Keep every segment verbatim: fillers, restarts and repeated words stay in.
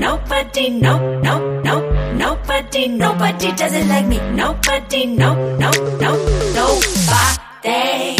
Nobody, no, no, no. Nobody, nobody does it like me. Nobody, no, no, no. Nobody.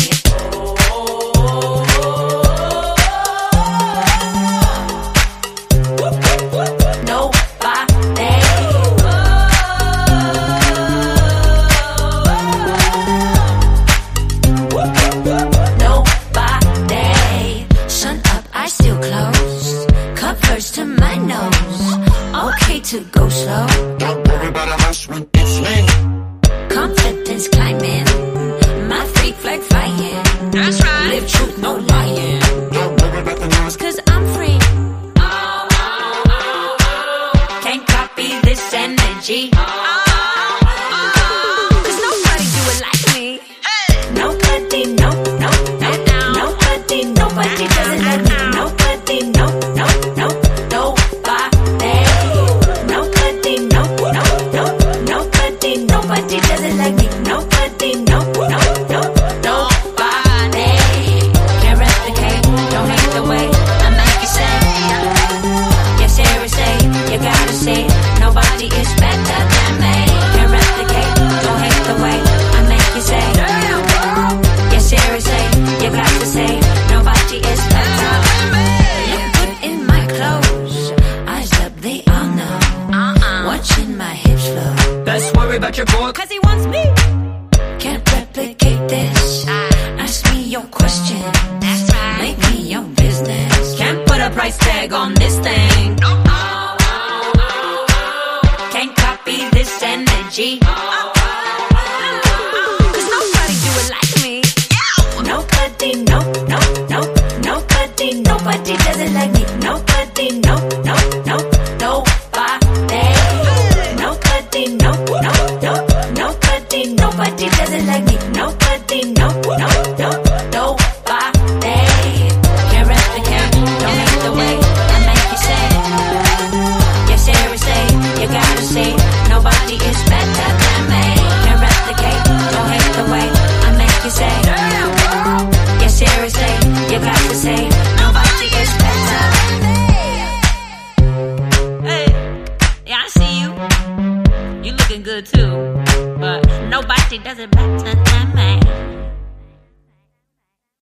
To my nose, okay to go slow. Don't worry about a house when it's me. Confidence climbing, my freak flag flying. That's right. Live truth, no lying. Don't worry about the noise, cause I'm free. Oh, oh, oh, oh. Can't copy this energy. Oh, oh, oh. Cause nobody do it like me. Hey. Nobody, no, no, no, no. Nobody, nobody does it like me. Nobody, no, no, no. Nobody does it like me. Nobody, no, no, no, nobody can replicate. Don't hate the way I make you say. Yeah, seriously, you gotta see. Nobody is better than me. Can replicate. Don't hate the way I make you say. Yeah, seriously, you got to say. Nobody is better. Look good in my clothes. Eyes up, they all know. Watching my hips flow. Let's worry about your boy, cause he wants me. Can't replicate this. Ask me your question. That's right. Make me your business. Can't put a price tag on this thing. Oh, oh, oh, oh, oh. Can't copy this energy. Oh, oh, oh, oh. Cause nobody do it like me. Yeah. Nobody, no, no, no. Nobody, nobody does it like me. Nobody, no, no, no. Nobody. Nobody, no, no, no. Nobody, nobody does it like me. Nobody, no, no, no. Nobody can replicate. Don't hate the way I make you say. Yeah, seriously, you gotta see. Nobody is better than me. Can replicate. Don't hate the way I make you say. Yeah, seriously, you got to say. Nobody is better. Hey, yeah, I see you. You looking good too, but nobody does it better than me.